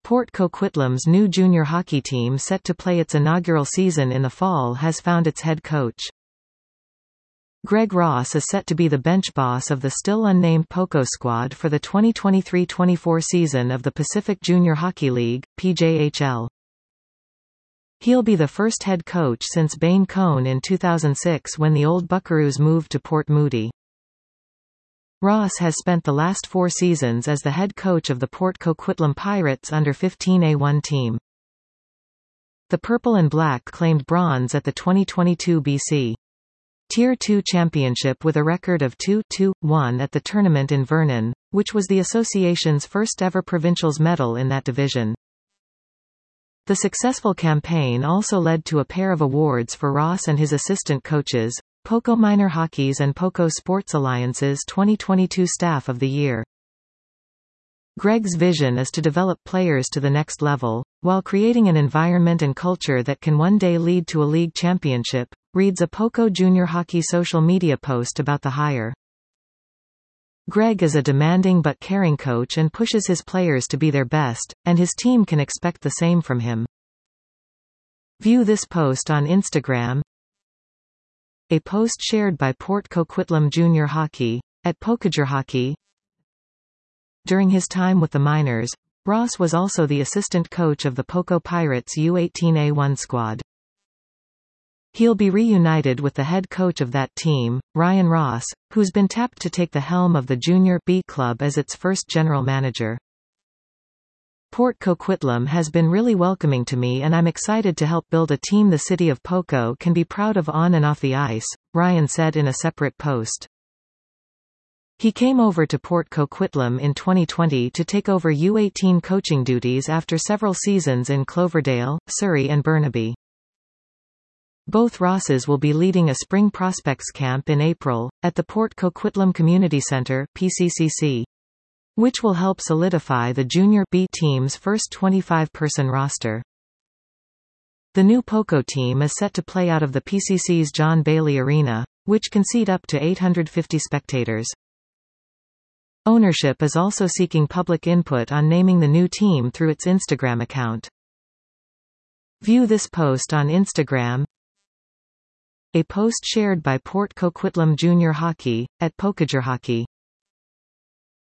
Port Coquitlam's new junior hockey team set to play its inaugural season in the fall has found its head coach. Greg Ross is set to be the bench boss of the still unnamed Poco squad for the 2023-24 season of the Pacific Junior Hockey League, PJHL. He'll be the first head coach since Bane Cohn in 2006 when the old Buckaroos moved to Port Moody. Ross has spent the last 4 seasons as the head coach of the Port Coquitlam Pirates under-15A1 team. The Purple and Black claimed bronze at the 2022 BC Tier 2 championship with a record of 2-2-1 at the tournament in Vernon, which was the association's first ever provincials medal in that division. The successful campaign also led to a pair of awards for Ross and his assistant coaches, Poco Minor Hockey's and Poco Sports Alliance's 2022 Staff of the Year. Greg's vision is to develop players to the next level, while creating an environment and culture that can one day lead to a league championship, reads a Poco Junior Hockey social media post about the hire. Greg is a demanding but caring coach and pushes his players to be their best, and his team can expect the same from him. View this post on Instagram. A post shared by Port Coquitlam Junior Hockey, at PocoJRHockey. During his time with the Miners, Ross was also the assistant coach of the Poco Pirates U18A1 squad. He'll be reunited with the head coach of that team, Ryan Ross, who's been tapped to take the helm of the Junior B club as its first general manager. Port Coquitlam has been really welcoming to me and I'm excited to help build a team the city of Poco can be proud of on and off the ice, Ryan said in a separate post. He came over to Port Coquitlam in 2020 to take over U18 coaching duties after several seasons in Cloverdale, Surrey and Burnaby. Both Rosses will be leading a spring prospects camp in April, at the Port Coquitlam Community Centre (PCCC), which will help solidify the Junior B team's first 25-person roster. The new Poco team is set to play out of the PCC's John Bailey Arena, which can seat up to 850 spectators. Ownership is also seeking public input on naming the new team through its Instagram account. View this post on Instagram. A post shared by Port Coquitlam Junior Hockey, at PocoJRHockey.